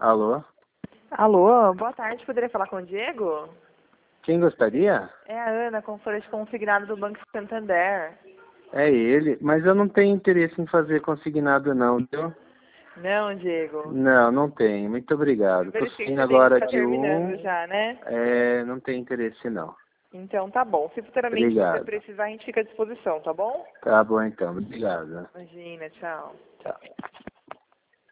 Alô? Alô, boa tarde. Poderia falar com o Diego? Quem gostaria? É a Ana, consultora consignado do Banco Santander. É ele, mas eu não tenho interesse em fazer consignado não, viu? Não, Diego. Não, não tenho. Muito obrigado. Eu Tô verifiquei que saindo você tem, agora tá de terminando já, né? não tem interesse não. Então tá bom. Se futuramente você Obrigado. precisar, a gente fica à disposição, tá bom? Tá bom então, obrigado. Imagina, tchau. Tchau.